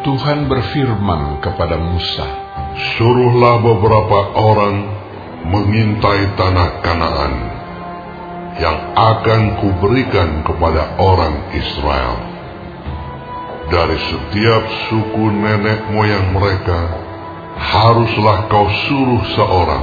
Tuhan berfirman kepada Musa, "Suruhlah beberapa orang mengintai tanah Kanaan yang akan kuberikan kepada orang Israel. Dari setiap suku nenek moyang mereka, haruslah kau suruh seorang,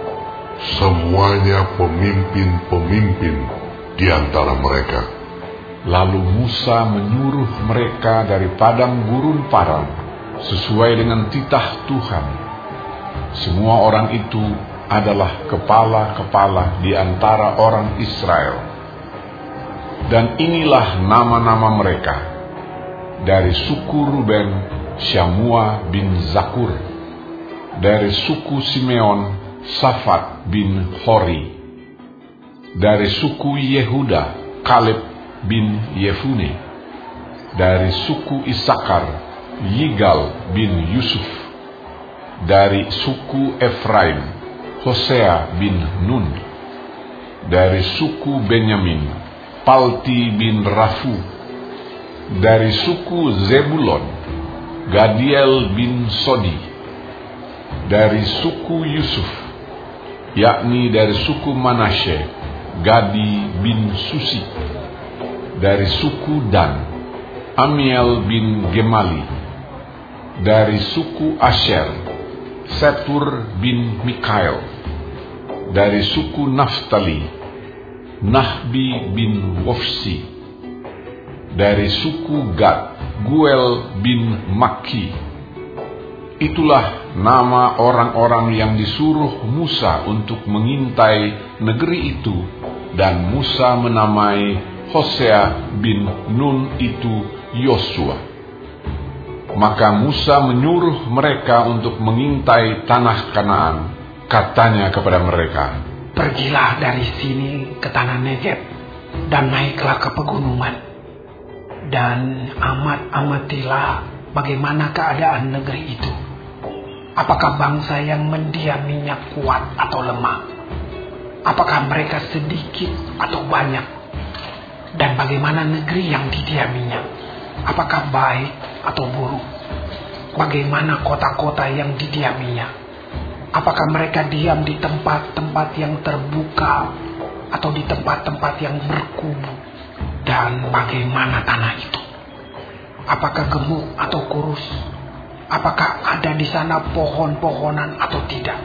semuanya pemimpin-pemimpin di antara mereka." Lalu Musa menyuruh mereka dari padang gurun Paran sesuai dengan titah Tuhan. Semua orang itu adalah kepala-kepala di antara orang Israel. Dan inilah nama-nama mereka. Dari suku Ruben, Syamua bin Zakur. Dari suku Simeon, Safat bin Hori. Dari suku Yehuda, Kaleb bin Yefune. Dari suku Isakar, Yigal bin Yusuf. Dari suku Efraim, Hosea bin Nun. Dari suku Benyamin, Palti bin Rafu. Dari suku Zebulon, Gadiel bin Sodi. Dari suku Yusuf, yakni dari suku Manasye, Gadi bin Susi. Dari suku Dan, Amiel bin Gemali. Dari suku Asher, Setur bin Mikael. Dari suku Naftali, Nahbi bin Wofsi. Dari suku Gad, Guel bin Maki. Itulah nama orang-orang yang disuruh Musa untuk mengintai negeri itu, dan Musa menamai Hosea bin Nun itu Yosua. Maka Musa menyuruh mereka untuk mengintai tanah Kanaan. Katanya kepada mereka, "Pergilah dari sini ke tanah Negeb dan naiklah ke pegunungan, dan amatilah bagaimana keadaan negeri itu. Apakah bangsa yang mendiaminya kuat atau lemah? Apakah mereka sedikit atau banyak? Dan bagaimana negeri yang didiaminya? Apakah baik atau buruk? Bagaimana kota-kota yang didiaminya? Apakah mereka diam di tempat-tempat yang terbuka atau di tempat-tempat yang berkubu? Dan bagaimana tanah itu? Apakah gemuk atau kurus? Apakah ada di sana pohon-pohonan atau tidak?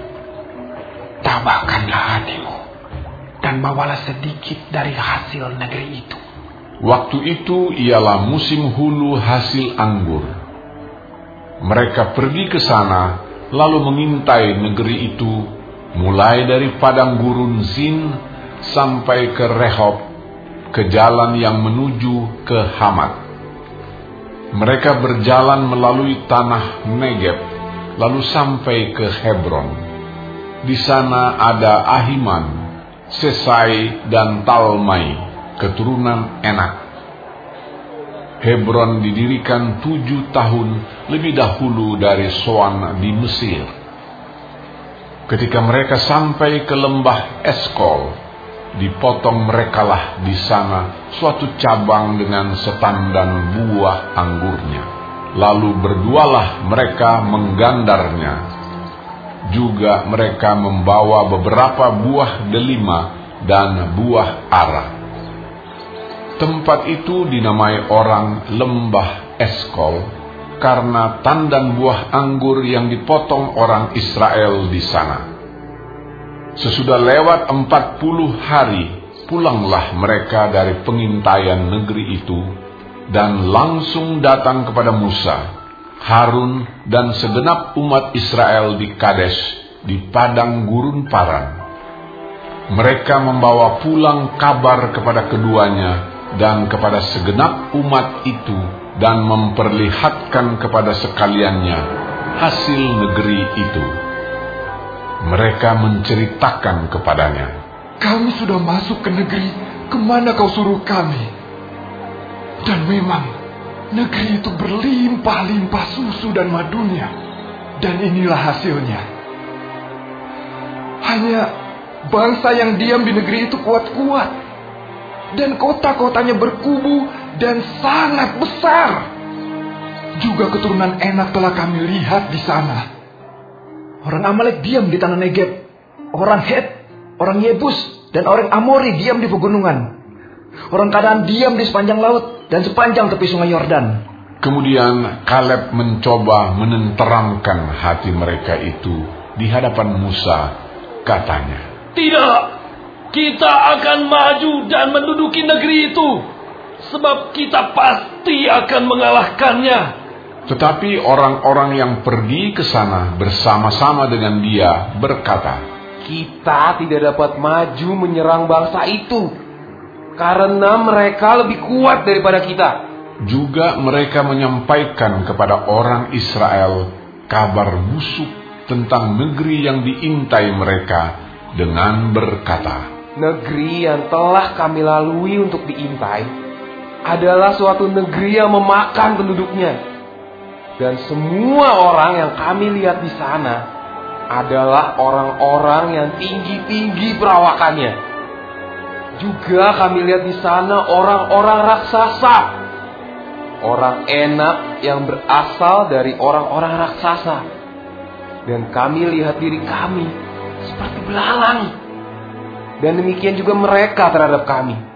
Tabahkanlah hatimu dan bawalah sedikit dari hasil negeri itu." Waktu itu ialah musim hulu hasil anggur. Mereka pergi ke sana, lalu mengintai negeri itu, mulai dari padang gurun Zin sampai ke Rehob, ke jalan yang menuju ke Hamat. Mereka berjalan melalui tanah Negeb, lalu sampai ke Hebron. Di sana ada Ahiman, Sesai, dan Talmai, keturunan Enak. Hebron didirikan 7 tahun lebih dahulu dari Soan di Mesir. Ketika mereka sampai ke lembah Eskol, dipotong merekalah di sana suatu cabang dengan setandan buah anggurnya. Lalu berdualah mereka menggandarnya. Juga mereka membawa beberapa buah delima dan buah ara. Tempat itu dinamai orang Lembah Eskol karena tandan buah anggur yang dipotong orang Israel di sana. Sesudah lewat 40 hari, pulanglah mereka dari pengintaian negeri itu dan langsung datang kepada Musa, Harun, dan segenap umat Israel di Kades, di padang gurun Paran. Mereka membawa pulang kabar kepada keduanya dan kepada segenap umat itu, dan memperlihatkan kepada sekaliannya hasil negeri itu. Mereka menceritakan kepadanya, "Kami sudah masuk ke negeri kemana kau suruh kami. Dan memang negeri itu berlimpah-limpah susu dan madunya. Dan inilah hasilnya. Hanya bangsa yang diam di negeri itu kuat-kuat. Dan kota-kotanya berkubu dan sangat besar. juga keturunan Enak telah kami lihat di sana. Orang Amalek diam di tanah Negeb. Orang Het, orang Yebus, dan orang Amori diam di pegunungan. Orang Kanaan diam di sepanjang laut dan sepanjang tepi sungai Yordan. Kemudian Kaleb mencoba menenteramkan hati mereka itu di hadapan Musa. Katanya, "Tidak, kita akan maju dan menduduki negeri itu, sebab kita pasti akan mengalahkannya." Tetapi orang-orang yang pergi ke sana bersama-sama dengan dia berkata, "Kita tidak dapat maju menyerang bangsa itu, karena mereka lebih kuat daripada kita." Juga mereka menyampaikan kepada orang Israel kabar busuk tentang negeri yang diintai mereka dengan berkata, "Negeri yang telah kami lalui untuk diintai adalah suatu negeri yang memakan penduduknya. Dan semua orang yang kami lihat di sana adalah orang-orang yang tinggi-tinggi perawakannya. Juga kami lihat di sana orang-orang raksasa, orang Enak yang berasal dari orang-orang raksasa. Dan kami lihat diri kami seperti belalang. Dan demikian juga mereka terhadap kami.